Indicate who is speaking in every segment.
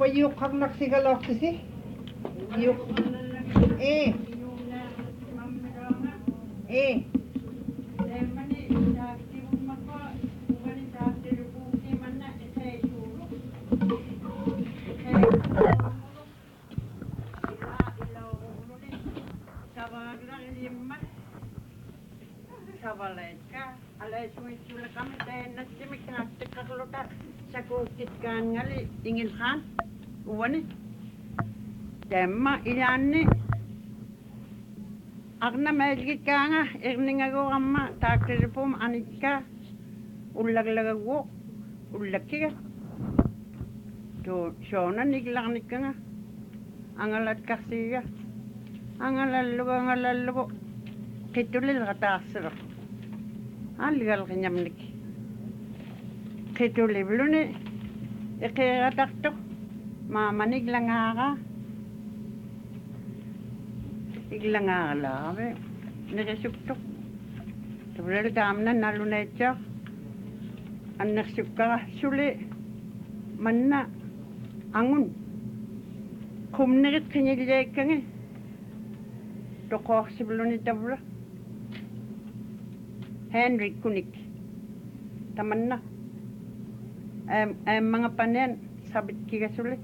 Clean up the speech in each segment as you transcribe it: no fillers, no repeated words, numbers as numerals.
Speaker 1: Payuk hang nagsigalok si. Yuk. Eh. Eh.
Speaker 2: Savaleka, alay suitsula kami tayo nasimik na tikakluta sa kukit kan ngali ingin kan, uwani. Tema iyan ni, agna mailgit ka nga, irning ako kama, taktiripum anit ka, ulaglagago, ulaki ka. Sona niglanik ka nga, angalat kasi ka, angalalo, kitulil katasiro. Algal kanyamnik. Kito liblo ni. Ikirataktok. Mamanig lang nga. Iglang nga labi. Nakisuktok. Tabril kamna nalunetya. Ang naksukka suli. Manna. Angun. Kumnigit kanyilek ka nga. Tokok siblo ni tabra. Henry Kunik. Taman na. Mga panen, sabit kika sulit.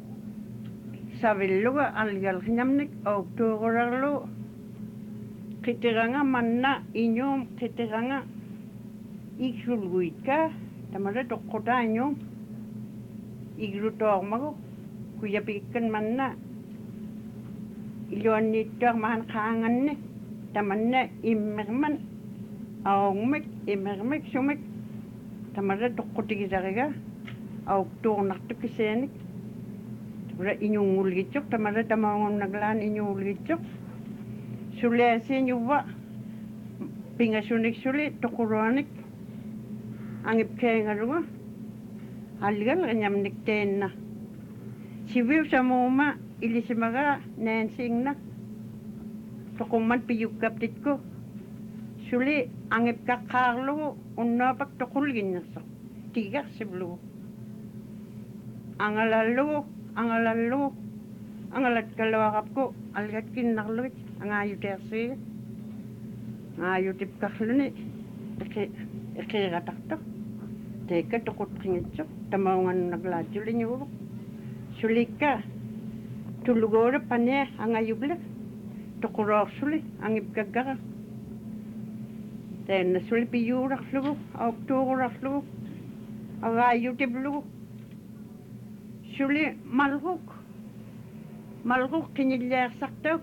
Speaker 2: Sabi luga, algal kinyamnik, o tukuralo. Kitiranga manna, inyom, kitiranga. Iksulguit ka, tamara tokkota inyom. Igluto mago, kuya pikan manna. Iluan nito mahan kaangan ni. Taman na, imirman. Aungmek, imermek, sumek. Tamara tokkoti kisariga. Auk tuunak tukisenik. Tamara inyong ulgitsok. Tamara tamangong naglaan inyong ulgitsok. Suliasin yuwa. Pingasunik suli, tukuronik. Angip kaya nga runga. Algal kanyamnik ten na. Sibiw sa muma, ilisimaga, nansing na. Tukuman piyukaptit ko. Suli, angip kakarlo, unapak tukulgin na sa. Tigak siblo. Angalalo, angalat kalawakap ko, algat kinakluit, ang ayot ersi. Ang ayotip kakluni, ikiratakto. Teka, tukot kingitsok, tamawangan nagladyo linyo. Suli ka, tulugora pa niya, ang ayublak. Tukurok suli, angip kagaka. Then suli piyurak lugo, okturak lugo, ang ayotip lugo. Suli malhuk kinilyak saktok.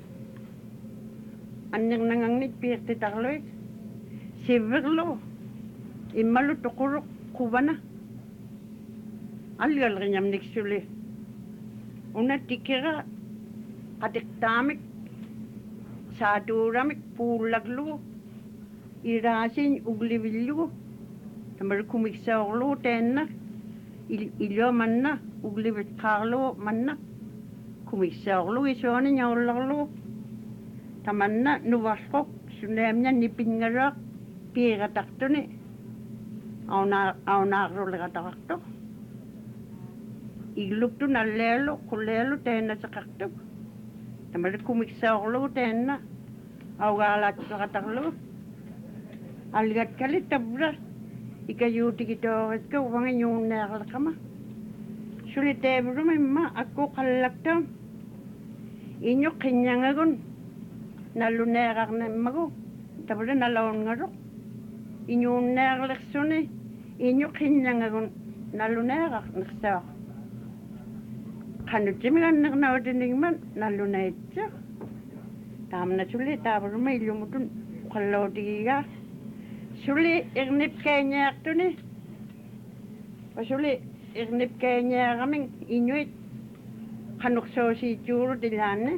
Speaker 2: Anong nangangnit pirti takloy. Sibirlo, imalu tukurok kubana. Algal kanyamnik suli. Una tikira, katiktamik, saduramik, pulaglo, irasin, uglibilyo. Tamar kumiksaurlo, tenna, ilo manna. Uglibit karlo manna. Kumisarlo isone nyawlarlo. Tamanna nuwaskok. Sunemnya nipingarak. Piratakto ni. Aunakro lagatakto. Igluk to nalelo. Kulelo tena sa kakto. Tamari kumisarlo tena. Awgalat lagataklo. Algat kalit tabra. Ikayuti kito. Ikaw wangin yung nakalakama. Sulit tebro memang aku kalakta. Inyo kinyangagon. Nalunerak na mago. Tapos nalaon nga ro. Inyo nerak suni. Inyo kinyangagon. Nalunerak naksa. Kanut jimigan naknawatin man. Nalunay siya. Tama na sulit. Tapos may lumutun. Kalawti ka. Sulit. Ignip kanya akto ni. Pasulit. Ignip kanya kaming Inuit. Kanukso si Churo dilane.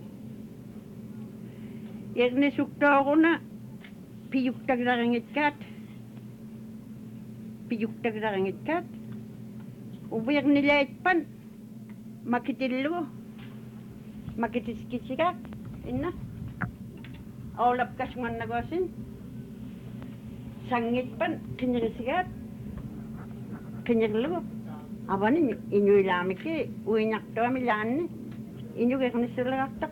Speaker 2: Ignip sukto ako na. Piyuktag na rangit kat. Ubiyak nila itpan. Makitilo. Makitiskisikat. Ina. Aulap kas man nagosin. Sangit pan. Kinyagisikat. Kinyaglo. Avani inyu ilamike uinak to milani. Inyu ke kani silakta.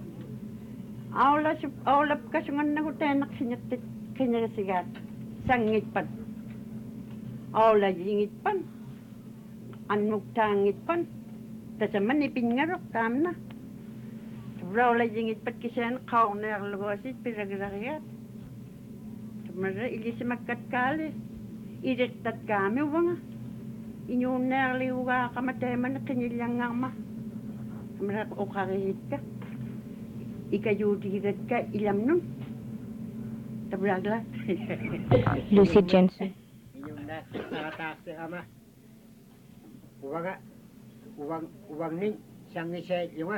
Speaker 2: Aula kasungan nagu tenak sinyat kenya sigat. Sangit pan. Aula jingit pan. Anmuk tangit pan. Tasaman ipingarok tamna. Aula jingit pat kisan kau ner lugosit piragaragat. Tumara ilisi makat kali. Irektat kami wanga. Inyo nerli uga kamateman kinilang ma. Tumara ukagit ka. Ikayudigat ka ilam nun. Tabragla.
Speaker 3: Lucy Jensen.
Speaker 4: Inyong nakataksi ama. Uwang ni sangisay yung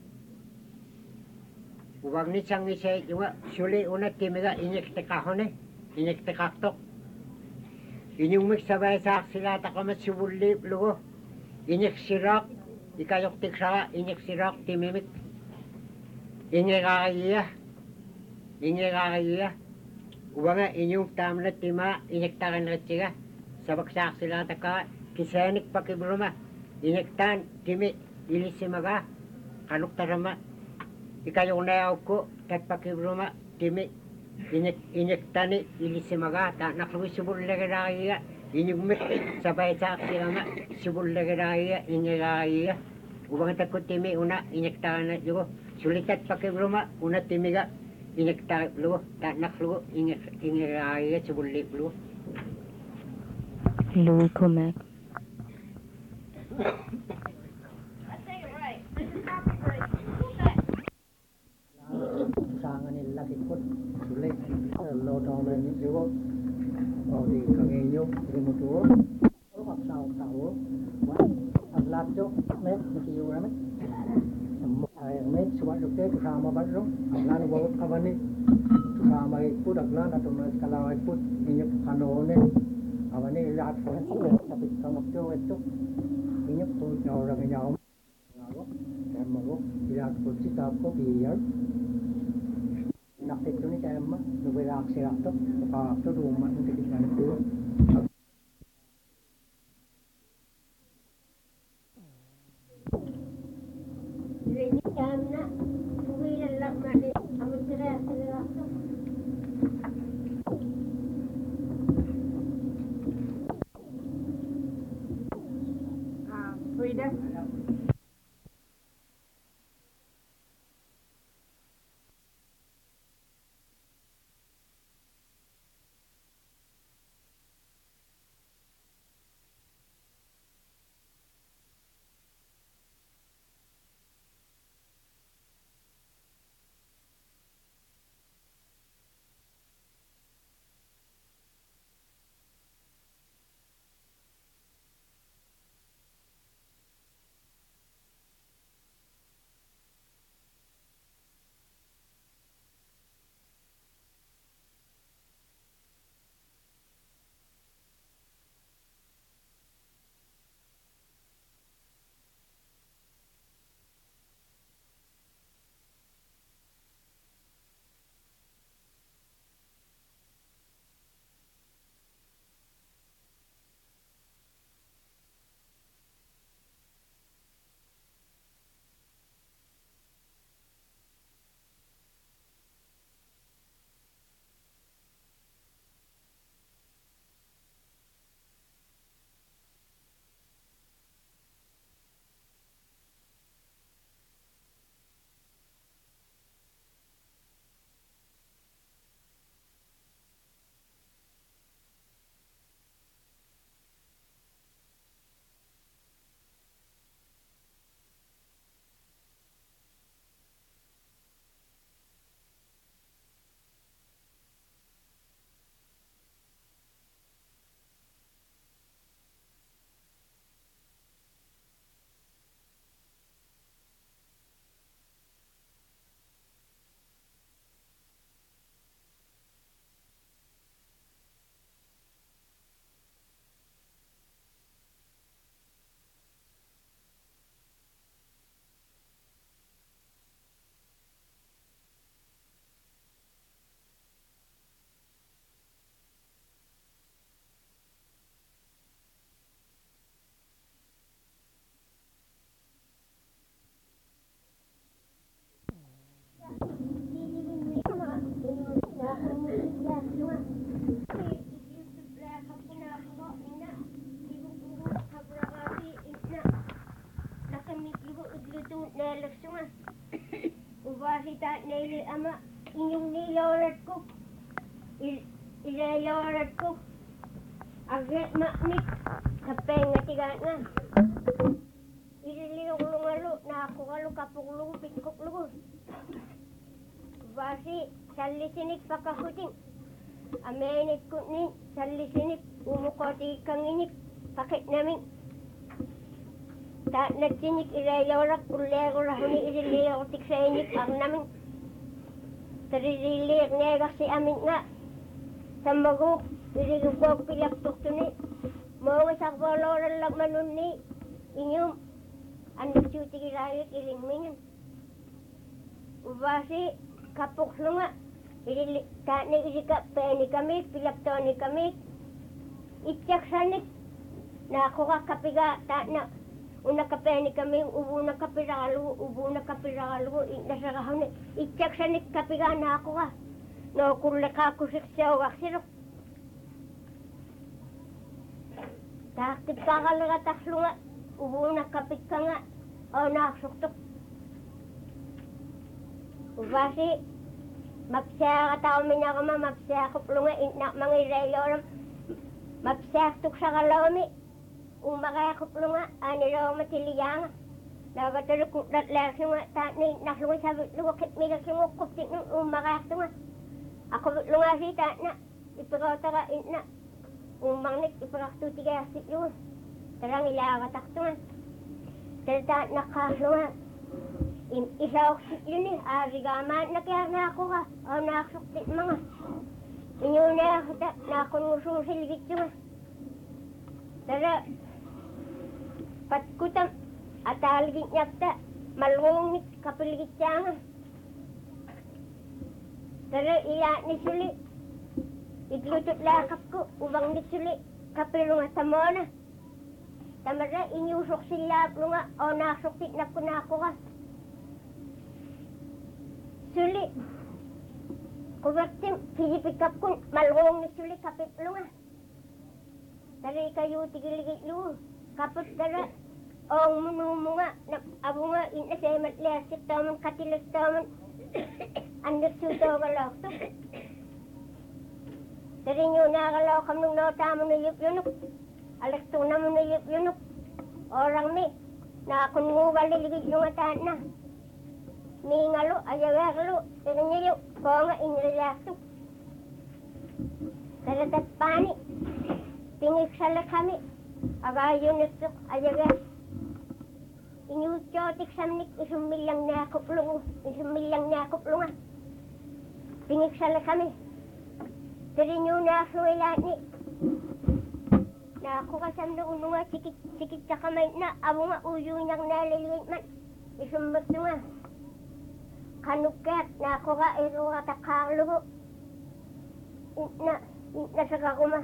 Speaker 4: Uwang ni sangisay yung suli una timiga inyek tekahone. Inyek tekaktok. Inyong magsabay sa aksilata ka matsubuli lugo. Inyek sirak. Ikayok tiksaka inyek sirak timimik. Inyek kakaiya. Uwanga inyong tamla tima inyek takan ratsiga. Sabak sa aksilata ka kisanik pakibruma. Inyek tan timi ilisimaga. Kanuk tarama. Ikayok na yaw ko tat pakibruma timi. Inyek tani ilisimaga. Ta nakluwi subul lagaraya. Inyong mit sabay sa aksilama subul lagaraya. Inyek kakaiya. Uwanga takot timi una inyek takan na jugo. Sulitat pakibruma una timiga. Inyek takan lugo. Ta nakluwi inyek kakaiya subul lugo.
Speaker 3: Louis Comac.
Speaker 4: Sangan nila kikot sulit lo tawon ni siwo o di kangenyo remoto o kapsaw tawo wa aglat jo met kiyo ramet ay met suwa lukte kasama barro aglan wo kawani kasama ikut aglan atau mas kalau ikut ini kanone awani lat ko tapi kangop jo itu ini pun orang nyau ngawo dan mau lihat ko cita ko biar nakit ni kaya ma nubela aksira to pa to rumah untuk kita itu
Speaker 5: ini karena kuwi lak mati amun cerai to
Speaker 2: Frida.
Speaker 5: ko. Ilayorat ko. Agit maknik. Kapay nga tigaan nga. Ililiyong lungalo. Nakakukalo kapuklugo. Pitkuklugo. Basi, salisinik pakakuting. Amenit ko ni salisinik. Umukoti kang inik. Pakit namin. Tak nagsinik ilayorak. Ulego rahuni ililiyotik sa inik. Ang namin. Sarililik negak si amin nga. Sa maguk. Iligugog pilaktok to ni. Mga sakboloran lang manon ni. Inyong. Anak cuti kilayot ilingmingan. Ubasi. Kapok nga. Tak ni ilikap ni kami. Pilakto ni kami. Ityak sanik. Na ako kakapiga. Tak na. Una kapeni kami. Ubo na kapiralo. Ubo na kapiralo. Nasa kahon. Ityak sanik kapiga na ako ka. No kulak ako siya o aksiro. Takip kakalataklo nga. Ubo na kapit ka nga. O naksuktok. Ubasi. Mapsaya ka tao minakama. Mapsaya ko plo nga. Inak mga ilayoram. Mapsaya tuk sa kalawami. Umakaya ko plo nga. Aniraw matiliyanga. Nagatalo kung laklaki nga. Tani naklungan sabi. Luwakit milag yung ukuptik nung umakaya ko nga. Ako plo nga si tana. Ipagaw taka ina. Umangnik. Ipagaktuti kaya si yun. Tarang ilakatak to nga. Tarata nakaslo nga. Isa oksik yun eh. Arigaman na kaya na ako ka. O naksuktit mga. Inyo na ako ta. Nakunusong silgit yun nga. Tara. Patkutam. Atalgit niyak ta. Malungit kapilgit siya nga. Tara iya ni suli. Iglutot lakap ko. Ubang ni suli. Kapilo nga tamo na. Tamara inyusok sila po nga. O naksuktit na ko ka. Suli. Kubertim. Pijipikap ko. Malungit ni suli kapiplo nga. Tara kayo tigiligit lu. Kapot tara. O munumo nga. Abo nga. Ina siya matliasik taman. Katilas taman. Andak suto kalak to. Tara nyo nakalak kami nung nautaman na yunok. Alekto naman na yunok. Orang mi. Nakungugal liligid nung ataan na. Mingalo. Ayawagalo. Tara nyo yun. Kung nga inilakto. Tara tatpani. Pingik sala kami. Agayon nito. Ayaga. Inyutyotik samnik. Isumilang na kuplungo. Isumilang na kuplunga. Pingik sala kami. Tari nyo na suwilat ni. Na ako kasam na uno nga. Sikit sa kamay na. Abo nga uyo niyang naliligit man. Isumbat nga. Kanukat. Na ako ka. Ero ka takaklugo. Ina sa kakuma.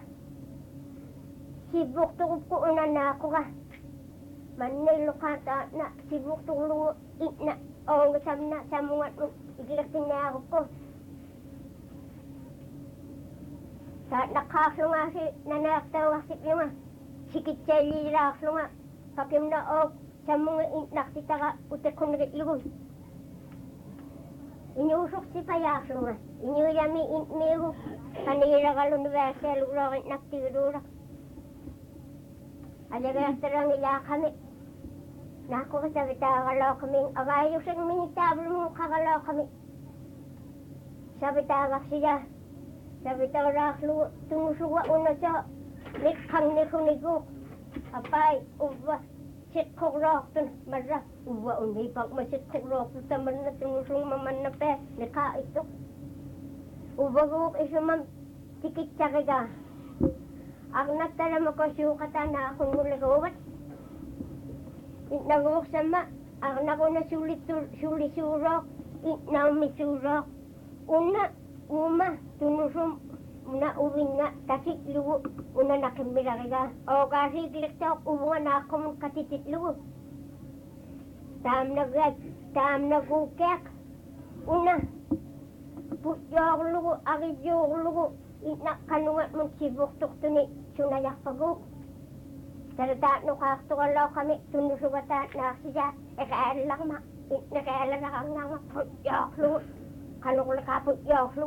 Speaker 5: Sibuk tukup ko una na ako ka. Manay lukata na sibuk tukup ina. O gasam na sa mga iglasin na ako ko. Sa nakaklo nga si nanaktaw nga si Pima. Sikit siya liraklo nga. Kakim na o sa mga naksita ka utak kong nagitlugon. Inyusok si payaklo nga. Inyuyami inmiho. Kanira ka universal urakit naktirurak. Alaga tarang ila kami. Nako ka sa kalaw kami. Agayo sa minitablo mo kakalaw kami. Sabi tagak siya. Sabi tagak tumusuwa una siya. Nikhang nikhunigo. Apay, uwa. Sitkok rokton. Mara. Uwa unay pag masitkok rokton. Taman na tumusung maman na pe. Nika ito. Uwa guk isumam. Tikit siya kaya. Ang natala mo ko siyukata na akong mulagawat. Nagawak sama. Ang nako na sulisurok. Naumi-surok. Uma, tunusum. Una uwin nga. Kasi lugo. Una nakimira ka. O kasi kliktok. Uwa na ako mong katitit lugo. Tam nagukek. Una. Putyok lugo. Akidyok lugo. Ina kanungat mong sibuk-tuk to ni sunayak pagok. Sarata no kaktukalaw kami tunusugata na siya. Nakaalag ma. Nakaalag na kang nga putyok lugo. Kanukula ka putyok lugo.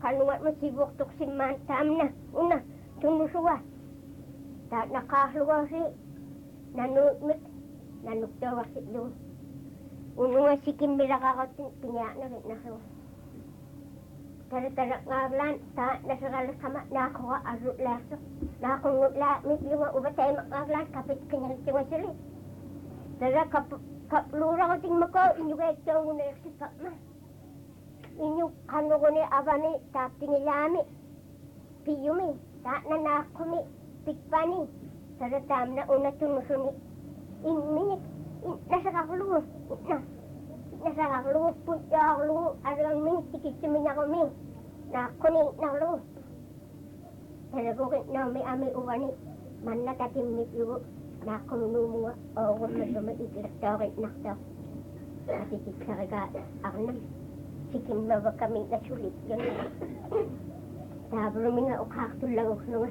Speaker 5: kanuat mo sibuktok si mantam na. Una, tunusua. Tak nakahluwa si nanukmit. Nanuktawa si doon. Ununga si Kimbira kakatin, pinyak na rin nakawa. Tara-tara ngaglan, tak nasaralas kama, nakawa arut laso. Nakakungut lakmit lunga, ubatay ngaglan, kapit kanyang tiwa sili. Tara kaplura ko ting mako, inyo kayo ito muna yung sipak ma. Inyo kano ko ni abani, tak tingilami. Piyumi, tak nanakumi, pikpani. Tara tam na una tunusuni. Inminik, nasa kakuluwa. Nasa kakuluwa, putya kakuluwa. Arang min, tikit suminya ko min. Nakuni, nakuluwa. Tara ko na may ami uwani. Man na tatimit luwa. Nakunu mga awam na sumaikilak tawit naktaw. Matitik sa kaga arnam. Sikim na ba kami nasulit yun. Tabro mga ukakto lang ako.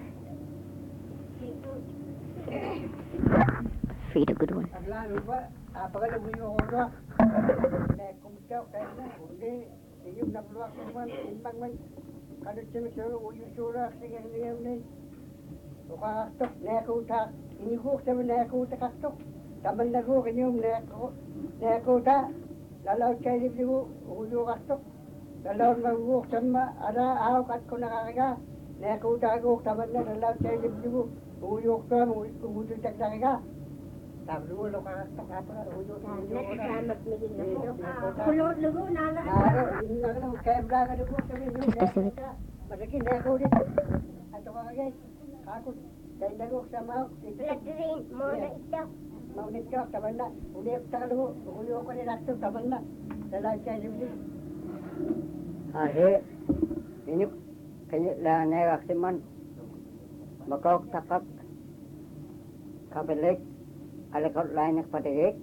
Speaker 3: Feed a good one.
Speaker 4: Lalo ba, apakala mo yung oras. Kumitaw kayo na, hindi. Yung nabluwak naman, imbang man. Kanot siya masyaro, uyong surak, sige ngayon. Ukakto, nakakutak. Inihuk sa nakakutak kakto. Taman na ko kanyang nakakutak. Lalaw kayo libliwo, uyong kakto. Lalaw maguguk sa ara, awak at ko nakakaga. Nakakutak ko, taman na, lalaw kayo libliwo. Uyong ka, uyong tagdakaga. Tablo lo ka takapa uyo
Speaker 5: Salamat migil na ito. Kulot lugo na lang.
Speaker 4: Ano kembra ka dugo sa inyo. Malaki na ko dito. Ato ka guys. Ako kay dago sa mau.
Speaker 5: Ladrin mo na ito.
Speaker 4: Mau nito taban na. Uli ta lugo. Uyo ko ni nato taban na. Dalay kay libre. Ahe. Ini kay la na aksiman. Makok takap. Kabelik. Alakot lain nak patigik.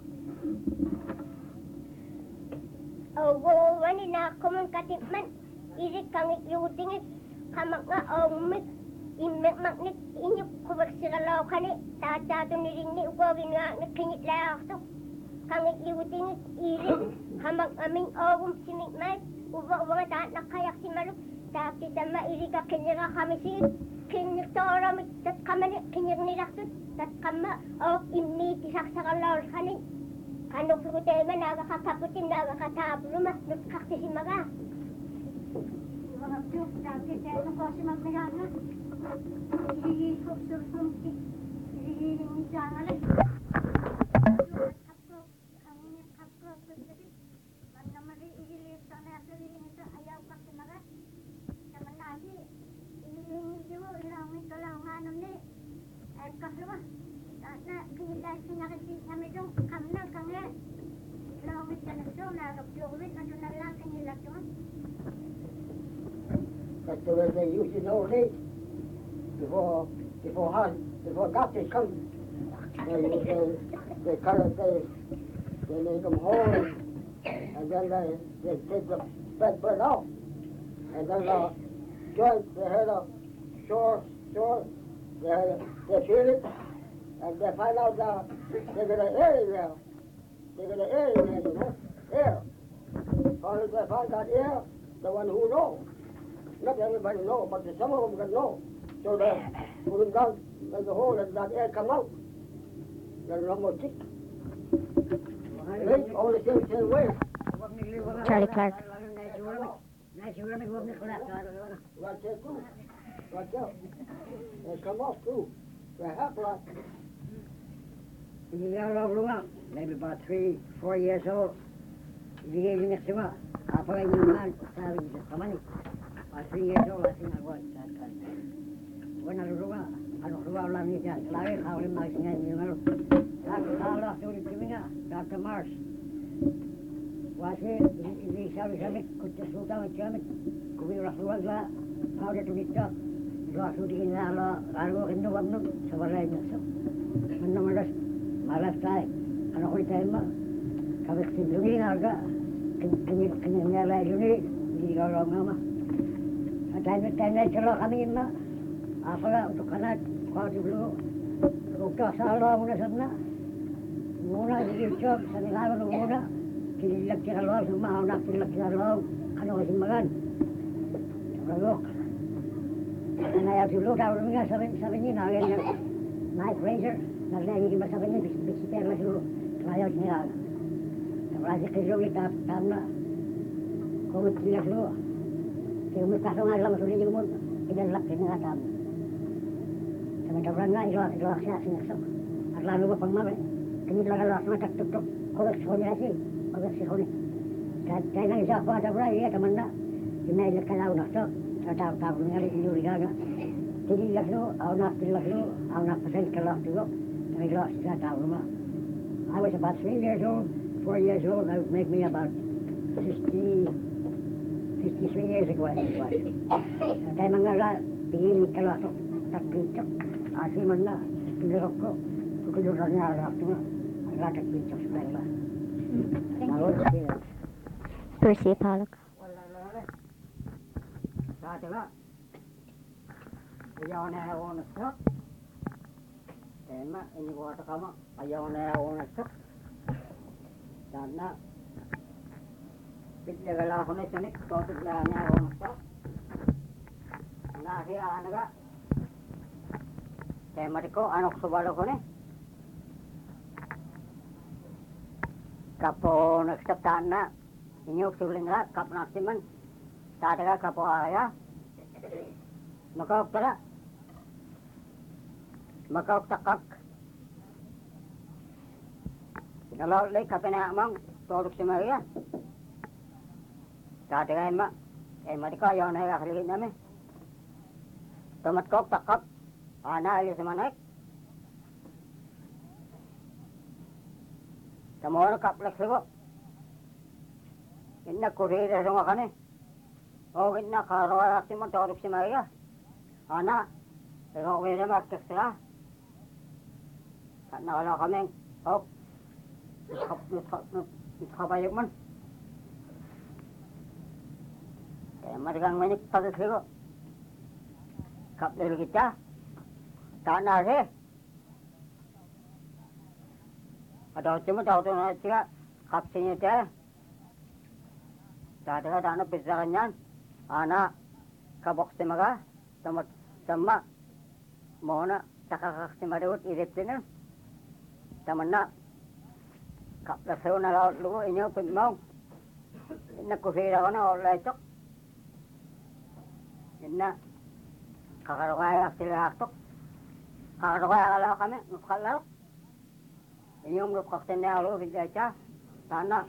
Speaker 5: Ogo wani na kumang katipman. Irik kangit yutingit. Kamak nga omik. Imek maknik inyuk kubak siralaw kani. Tatato niringni ugawin nga nakingit layak to. Kangit yutingit irik. Kamak aming ogum sinikmay. Uwa taat nakayak si Maruk. Tapi sama irik ka kinira kami si. Kinyuk to oramik. Tat kamani kinyuk nilaktut. Tat kama o imni tisak sa kalor kanin. Kanok ko tayo man nagkakaputin nagkakatablo mas nagkakti si maga. Mga piyok dati tayo nung kasi magmayana. Ihihikop sursum si ihihingi dyan alay. Kapro kasi man naman ihilip sa na sabihin ito ayaw ka si maga. Naman lagi ihihingi diyo ilangin ka lang nga ni. At kasluma, na kinilasin sinakit kami doon, kami na, lawit ka na doon, narap-lawit, ano na lang kanila doon.
Speaker 4: That's the way they used it old days. Before doctors come, they cut it, they make them whole, and then they take the bed bird off, and then the joint, they had a sore, they feel it, and they find out they get an air, you know, air. Only they find that air, the one who knows. Not everybody knows, but some of them can know. So they put it down, make a hole, and that air come out. There's no more tick. Right? All the same way.
Speaker 3: Charlie Clark.
Speaker 4: Right there too. Right there. They come off too. They have like. Maybe about 3-4 years old. Hindi next to Apa yung man sabi sa kamani. About 3 years old, I think I was that time. When I ruwa lang niya. Lagi kawin magsingan yung ano. Kala sulit kami nga, Dr. Mars. Wasi, hindi sabi kutya sultan at kami. Kuwi rasuwag la, kawin tumitak. Rasudikin na la, karo kinuwag nun, sa walay niya. Ano malas tayo. Ano ko tayo ma? Kami sinungi nga ka. Kanyang yun hindi ka lang nga ma. At tayo na sila kami ma. Apa ka, untuk kanat, kau dulu. Ukta salah muna sana. Muna dikicok, sa nilawan ng muna. Kinilag siya kalawang, sumahaw na kinilag siya kalawang. Ano kasi magan.
Speaker 3: Look. And I have to look out nga sabi niya na Mike Fraser naglalagay ba sabi niya bisipero na siguro trials niya. Kapag kayo ulit tam na kung tiyak lo. Kaya may kaso nga lang masulit yung mo pinalak din nga tam. Sabi tabran nga ilo siya sinaksak. At lalo ba pang mami kanya talaga lakas na taktuk koleksyon niya si koleksyon niya. Kaya nga isa ko tabran iya teman na Inailak ka lang na ito. Tawag nga rin inuligaga. Tinilas lo, nak tilas lo, nak pasal ka lang ito. Naglas sa tawag mo. I was about 3 years old, 4 years old. That would make me about 53 years ago. Kaya mga la, pihimik ka lang ito. Takpitok. Asi man na, pinirok ko. Kukuluran niya lang ito nga. Ang takpitok sa pala.
Speaker 5: Percy Pollock.
Speaker 3: Saatella. Ayaw na ako na ito. Tema, inikuha ka mo. Ayaw na ako na ito. Sana. Pitlagal ako na ito. Tutuglaan na ako na ito. Nakasiyaan na ka. Tema ko, anok subalo ko na. Kapo nagsaptaan na. Inyok suling na. Kap nasiman. Tataga kapo kaya. Makaok tala. Makaok takak. Kalau lagi kape na amang tolok si Maria. Tataga ema. Ema di kaya na kakiligin namin. Tomat kok takak. Ana alis manak. Tamo kaplek sebo. Inna kurira sa mga kani. O inna karawala si mo tolok si Maria. Ana, pero okay na magkasya. At nakala kami, nakabayag man. Kaya marigang manik pagkasiro. Kapil kita, tanah sih. Ada cuma tahu tu nak cakap kapsinya dia. Tak ada tanah pisahannya. Anak kabok semaga, sama mana takak semadut irip sini. Tamanna kapla sauna laut lu ini pun mau. Inna kusira kana oleh cok. Inna kakarwaya sila tok. Kakarwaya kalau kami nukalau. Ini kakten na lu bijaja. Tanah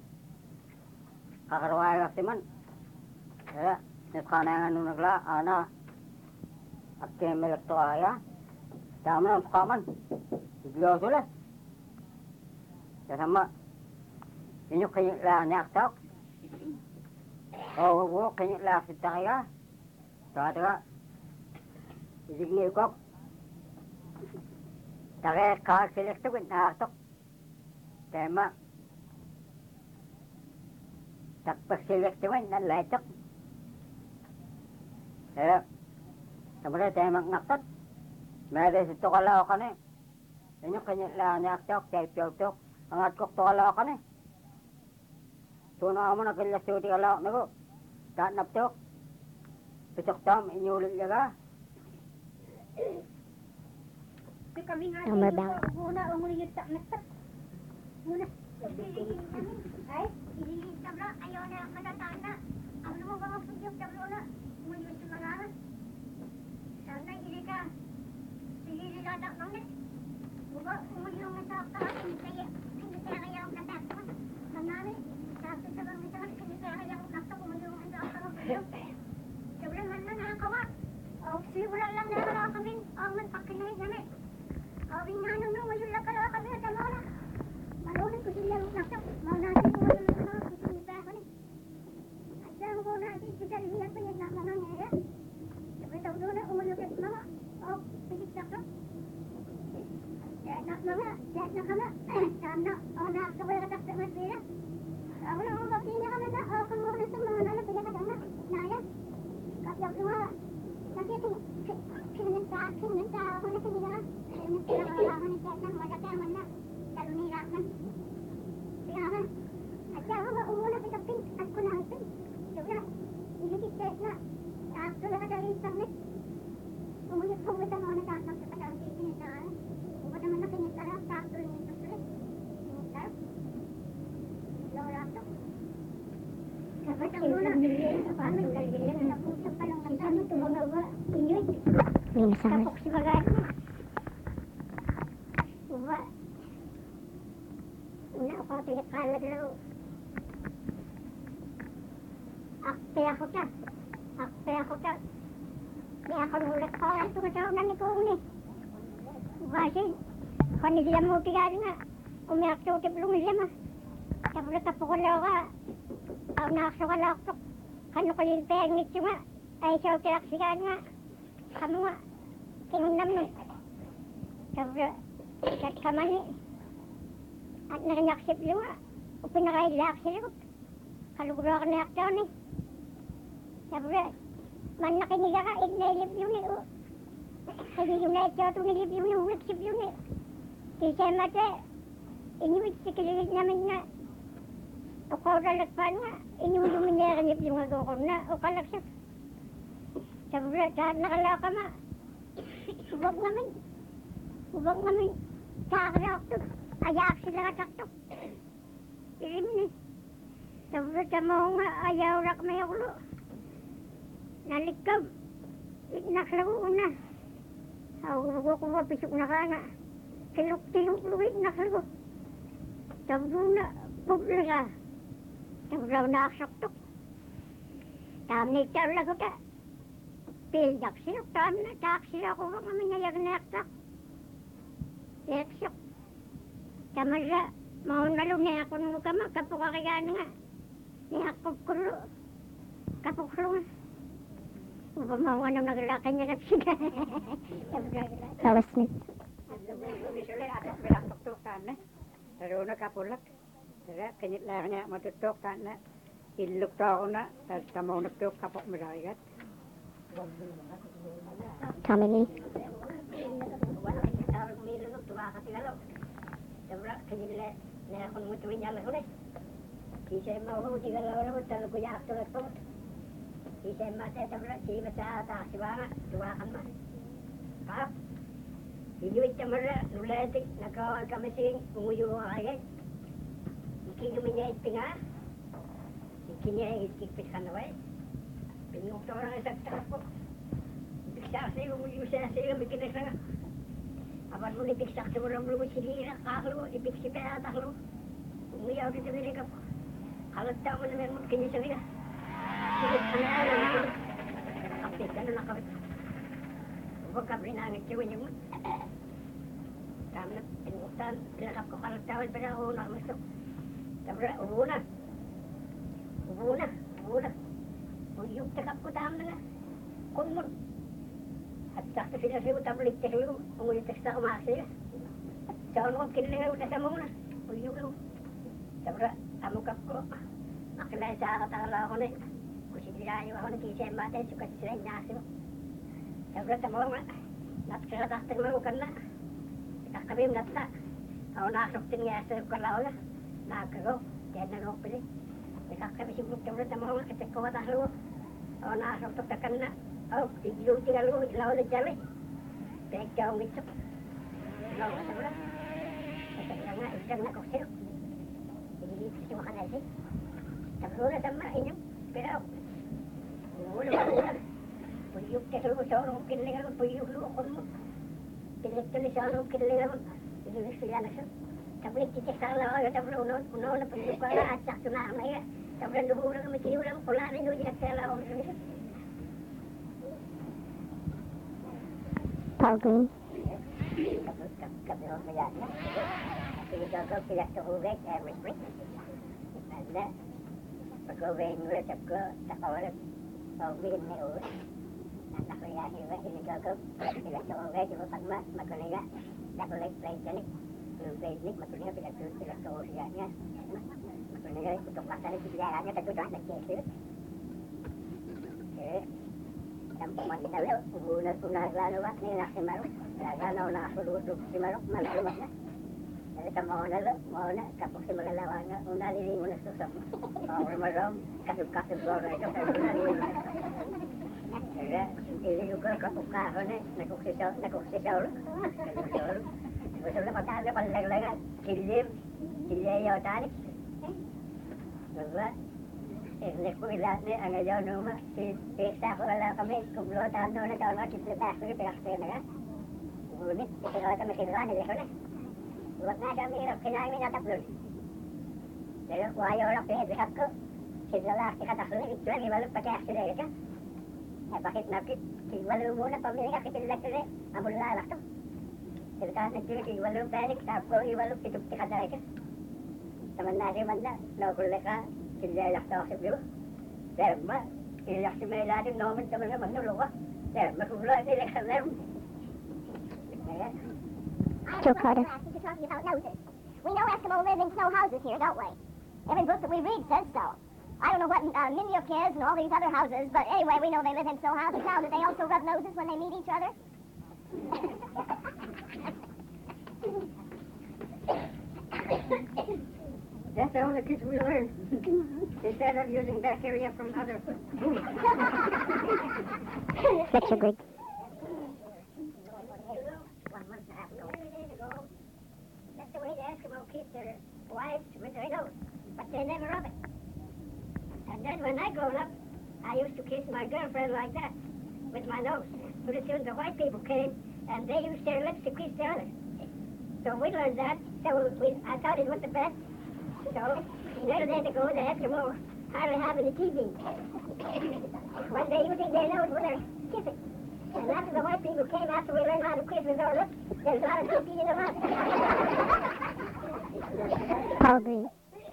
Speaker 3: kakarwaya siman. Ya, nukana anu nagla ana akke melek to aya. Tama kaman. Biglo sulah. Ya sama ini kayak lah nyak tok. Oh, wo kayak lah sitaya. Tada. Ini kok. Tare ka selek tu na tok. Tema. Tak selek tu na lecok. Ya. Sebenarnya tema ngakot. Mere situ kalau kan ni. Ini kayak lah nyak tok, tok. Angat kok to ala ka ni. Tuna mo na kila suti ala nago. Tak naptok. Pitok tam inyulit yaga.
Speaker 5: Nomor bang. Muna umuliyot tak naktak. Muna. Ay, ini tabla ayo na kada tanda. Ano mo ba magpugyog tablo na? Umuliyot sa mga. Sana ini ka. Sige ladak nang ni. Buka umuliyot na sa ka. Kaya kaya ako natakot. Nangyari, sabi sa mga ito, hindi kaya ako natakot. Umuliyot na sa ka. Sobrang man na nakakawa. Wala lang na kami. Ang magpakinay namin. Kawing nga nung wala ka lang kami. Tama na. Malunin ko sila ang natak. Maunasin ko wala na mga kusunita ko ni. At lang ko natin kita liyan ko yung mga ngaya. Sabi tawag doon na umuliyot mga. Pigit na ko. Nak mga, na kami. Sana, nakakawala ka sa masira. Wala mo baktinya kami na. Kung muna sa mga nala, pinakadana. Naya. Kapag mga, nakita kinanta ako na sa nila. Kinanta ni Jatan, magkakaman na. Talunirakan. Kaya at siya ako umuna sa pin at kunangpin. Diba, ilikit na. Sakto lang sa internet. Umulit ang mga nagkakang sa patawag sa sinitara. Ubat naman na sinitara, sakto lang ito sulit. Sinitara. Laura to. Dapat ang muna. Paano nagiging napusap pa lang ang dami. Tumangawa. Inyuit. Kapok si Bagat. Uba. Una ako tinikalag lang. Akpe ako ta. Di ako nulat ko lang tumatawag ko ni. Kasi, kanila mo tigali nga. Umiyak sa utip lang siya ma. Tapos kapukulaw ka. Ako nakasukalaktok. Kano ko yung pengit siya nga. Ay siya utiraksikan nga. Kamu nga. Kinunam nun. Tapos, kat kamani. At narinyaksip yung nga. O pinakailak sila ko. Kaluguro ako na yaktaw ni. Tapos, man nakiniga ka, ignailip yun eh. Kasi yung naityaw ito nilip yun eh, uwiksip yun eh. Kasi mate, inuwit si kililit namin nga. O kaudalat pa nga, inuwit niyakanip yung agawakon na, o kalaksak. Tapos, tahan nakalaka ma. Ubag namin. Kakalak to. Ayak sila kataktok. Ilim ni. Tapos, tamo nga, ayaw rak may ulo. Nalikab. Naklago na. Ako ko mapisok na ka na. Tilok luwit naklago. Tapos na, publa ka. Tapos na aksaktok. Tamit tayo lang ko ta. Pildak sila, tak sila ko bang naminayag na yaktak. Leksok. Tamasa, maunalo na ako nung kama, kapukakayaan nga. Niyakupkulo. Kapuklo nga. Upamawa nang naglalaki niya na siya.
Speaker 3: Kalasmit.
Speaker 2: Pero nakapulak. Kaya kanit lang niya matutok ka na. Ilok to ako na. Tapos tamaw nagtok kapok maragat.
Speaker 3: Family.
Speaker 5: Kanila na ako nung tuwing niya lang ulit. Kisay mo, tiga lang ako, talo ko yak tulad ko. Kisay matatapla, si matatakas si Banga, tuwakan ba? Kap, inuit na mara, nulatik, nagkawal kami sing, umuyo ka kaya. Ikinumi niya itinga, ikiniya ikikpit ka na way. Pinukto ko lang isang takap ko. Biksa kasi, umuyo siya siya, may kinasanga. Apan mo nipiksak sa murang lumo, sinira, kakalo, ipiksi pa yataklo. Umuyaw dito nilikap. Kalagta mo naman mo, kanya sa liga. Sige, ano na, kapit ka na nakapit. Huwag ka rinangit siya, wanyang mo. Tama na, pinuktan, pinakap ko kalagtawan pa na ako nakamasok. Tapos, ubo na. Uyog takap ko, tama na nga. Kumon. At sakto sila siya, tablik siya siya, umulitas na kumasi. Sa ano, kinilingaw na sa muna. Uyog lang. Sabra, amukap ko. Makilay sa katakala ako na. Kusiglayo ako na kisay matay, sukat sila inasyo. Sabra, tamo nga. Natkaratakting marukan na. Kakabim natla. Ako nakasuktin nga sa kalaw na. Nakagaw. Kaya nagaw pili. Kakabim sigurog sabra, tamo nga. Kasi kumatahalo. Ako nakasuktakan na. Oh, iglo tinggal ko, ilaw na dyan eh. Pinagkaw ng ito. Ilaw ka sabra. Kasi nga, isang nakuksiro. Hindi ko siya makanasi. Tapos na sama inyong pero wala. Puyog ka sa loob kinilingan mo, puyog lukon mo. Pinagtuloy sa loob kinilingan mo. Pinagtuloy sila na siya. Tapos nagtitik sa alaw, tapos unaw na puyog ka na at sakto na ang naya. Tapos nubulang na may kiniwala mo, kularin mo dyan sa alaw.
Speaker 3: Pagod.
Speaker 5: Tapos kapilong na yan. Pinagagaw sila sa hugay, every spring. Ipanda. Pag-uwi nila sa ko, takawalan. Pag-uwi na uwi. Natakuyahin ba, pinagagaw. Sila sa hugay, di ba pagma, makuliga. Nakulig, play janik. Yung play janik, makuliga, pinagagaw sila sa hugay niya. Makuliga, kutok pasal si biara niya, tagudan, nag-kesir. Tampuman kita leo, unas lalo ba, ninak si Marok. Laganaw na kasulutog si Marok, malalumak na. Jadi ka mau na, kapag si magalawa nga, unalili mo na susap. Maram, kasub-kasub ko na ito, kaya unalili mo na.
Speaker 3: Kaya, hindi yung kapukahon eh, nakuksisaw. Gusto na pagkakala palaglaga, kilim, kilyayaw tanik. Diba? Nagpuilat niya ang ayaw numa, pisa ko wala kami, kumlotan doon na taon mga kitlipas ko, pinakasaya na ka. Ngunit, itinawag kami sinura, nilito na. Huwag na siya mahirap, kinain mo na tatlon. Pero kung ayaw lang pinagbihat ko, sinala, ikataklo na, ito lang, iwalong pati aksilera ka. Eh, bakit nakit? Iwalo muna, pamili ka, kitilag ko na, amulalak to. Pero ka, nagtinig, iwalong perik, tapos ko, iwalong pitukti ka tayo ka. Taman na siya man na, nakulit ka, sinilak to ako sa biyo. Pero ma, sinilak si may lalim, naman taman na magnulo ka. Pero makukulo, sinilak sa meron. Kaya,
Speaker 5: Joe Carter. You're talking about noses. We know Eskimo live in snow houses here, don't we? Every book that we read says so. I don't know what Mindyuk is and all these other houses, but anyway, we know they live in snow houses. Now, do they also rub noses when they meet each other?
Speaker 3: that's the only kids we learn. Instead of using bacteria from other foods.
Speaker 5: Such a great.
Speaker 3: 1 month and a half ago. That's the way the Eskimo keep their wives with their nose, but they never rub it. And then when I grown up, I used to kiss my girlfriend like that, with my nose. Pretty soon the white people came, and they used their lips to kiss the others. So we learned that, so I thought it was the best. So, later days ago, the Eskimo hardly have any TV. When they using their nose when they're kissing. And after the white people came, after we learned how to kiss with our lips, there's a lot of TV in the mouth.
Speaker 5: Paul Green.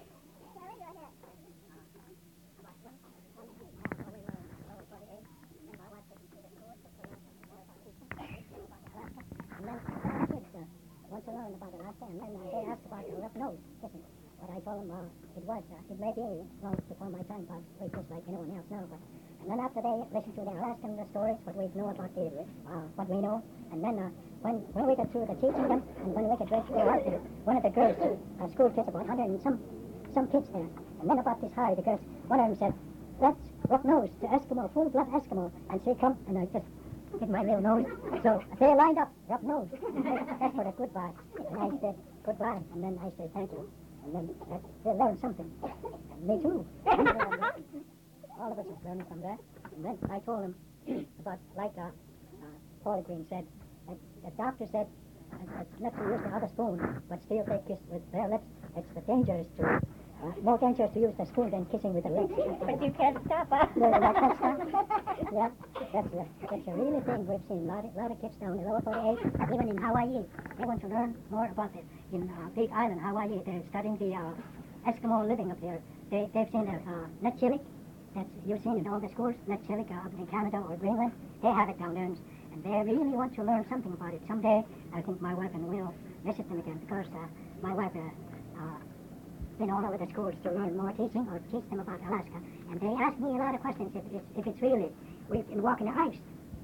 Speaker 3: Want to learn about Alaska, and then they asked about the rough nose kissing. But I told them it may be long before my time, probably just like anyone else now. But and then after they listened to the Alaskan stories, what we know about what we know, and then when we got through the teaching them, and when we could go out there, one of the girls, school kids, about 100 and some kids there, and then about this high, the girls, one of them said, "That's rough nose, the Eskimo, full blood Eskimo," and she come, and I just hit my little nose. So they lined up, rough nose. That's for the goodbye. And I said goodbye, and then I said thank you. And then they learned something. And me too. All of us is learning from that. And then I told them about, like Paul Green said, the doctor said not to use the other spoon, but still they kiss with their lips. It's the dangerous to, more dangerous to use the spoon than kissing with the lips.
Speaker 5: But you can't stop us.
Speaker 3: No, I can't stop. Yeah, that's a really thing we've seen. A lot of kids down in lower 48, even in Hawaii. They want to learn more about it. In Big Island, Hawaii, they're studying the Eskimo living up there. They've seen nut chili. That's you've seen in all the schools. Nut chili up in Canada or Greenland. They have it down there, and they really want to learn something about it. Someday, I think my wife and will visit them again because my wife been all over the schools to learn more teaching or teach them about Alaska. And they ask me a lot of questions if it's really, we've been walking the ice.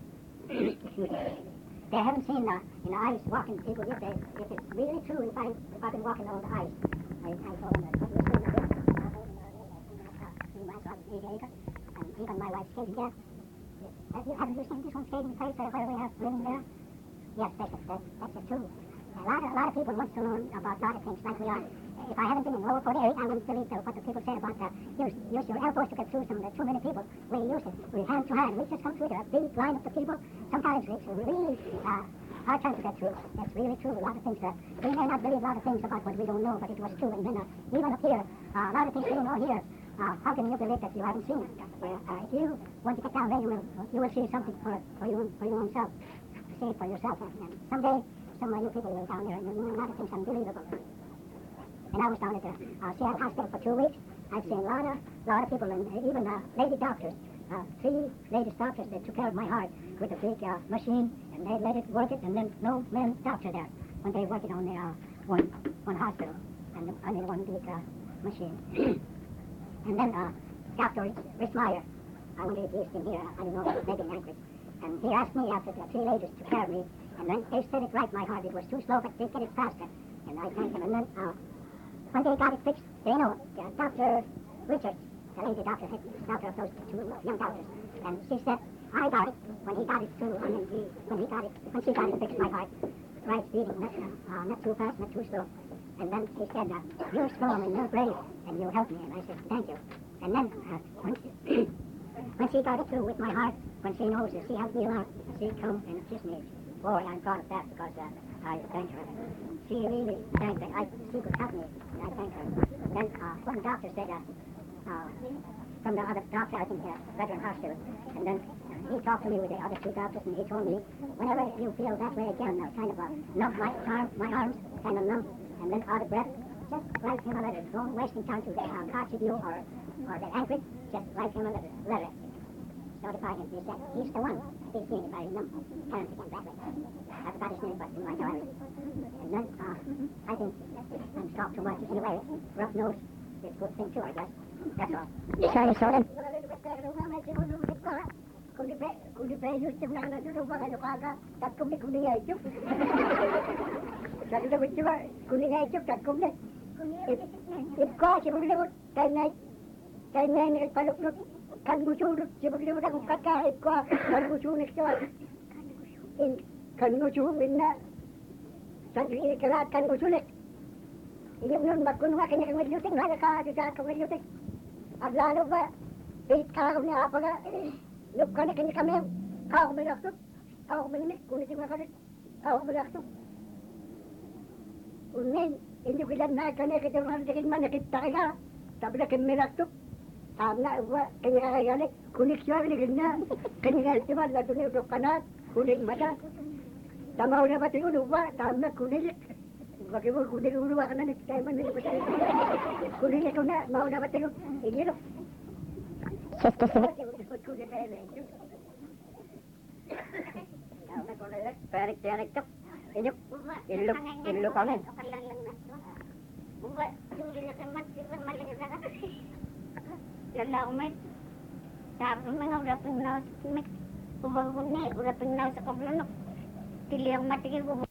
Speaker 3: They haven't seen in the ice walking people if it's really true if I've been walking on the ice. I told them that and even my wife skating there. Haven't you seen this one skating place where we have living there? Yes, that's it too. A lot of people want to learn about a lot of things like we are. If I haven't been in lower 48, I wouldn't believe what the people say about use your elbows to get through some of the too many people. We use it. We hand to hand. We just come through there, a big line of the people. Sometimes it's really hard time to get through. That's really true. A lot of things that we may not believe a lot of things about what we don't know, but it was true. And then even up here, a lot of things we don't know here. How can you believe that you haven't seen it? If you want to get down there, you will see something for your own self. See it for yourself. And someday, some of you people will down there, and you'll know a lot of things unbelievable. And I was down at the Seattle Hospital for 2 weeks. I've seen a lot of people, and even lady doctors. 3 ladies doctors that took care of my heart with a big machine, and they let it work it, and then no men doctor there when they work it on the one hospital, and one big machine. And then Dr. Rich Meyer, I wonder if he's been here, I don't know, maybe in Anchorage. And he asked me after the 3 ladies took care of me, and then they said it right, my heart. It was too slow, but they get it faster. And I thanked them, and then when they got it fixed, they know Dr. Richards, the lady doctor of those 2 young doctors, and she said I got it when he got it too. I mean, when she got it fixed my heart. Right speeding, not too fast, not too slow. And then she said, you're strong and you're brave, and you'll help me. And I said, thank you. And then when she got it through with my heart, when she knows that she helped me a lot, she come and kissed me. Boy, I'm proud of that because I thank her. She really thanked me. She could help me. I thank her. Then one doctor said, from the other doctor, I think, Veteran Hospital, and then he talked to me with the other two doctors, and he told me, whenever you feel that way again, kind of numb my arms, kind of numb, and then out of breath, just write him a letter. Don't wasting time to Coxview or the Anchorage, just write him a letter. Notify him. He said, he's the one. He's seeing if I remember. Parents again that way. I forgot his name, but in my diary. And then, I think I'm talked too much. Anyway, rough nose is a good thing too, I guess. That's all. Sorry, sorry. Kan gusulit, sibuk-libut akong kakahit ko, kan gusulit ko. Kan gusulit na, sa ikalat, kan gusulit. Iyon magkunwa kanya kang medlutik, nakakakita kang medlutik. At lalo ba, bait ka ako niya apaga, lup ka na kanya kami, ako bilaktot, ako bilimik, kunit yung makalit, ako bilaktot. Unin, hindi ko ilan na kanya kita mga manakita ka, sabi na kami bilaktot. Tamna uwa kanya kaya kunik siya na kanya cuma lalu ni untuk kanat kunik mata tama udah pati uwa tamna kunik bagaimana kunik uwa kana ni kaya man ni pati kunik itu na mau dapat itu ini loh satu kunik tamna kunik perik cok ini ilmu kanan uwa sudah kemat Lala umat, sabi mga udah pinaw, udah pinaw sa kablanok, tili ang matigil ko.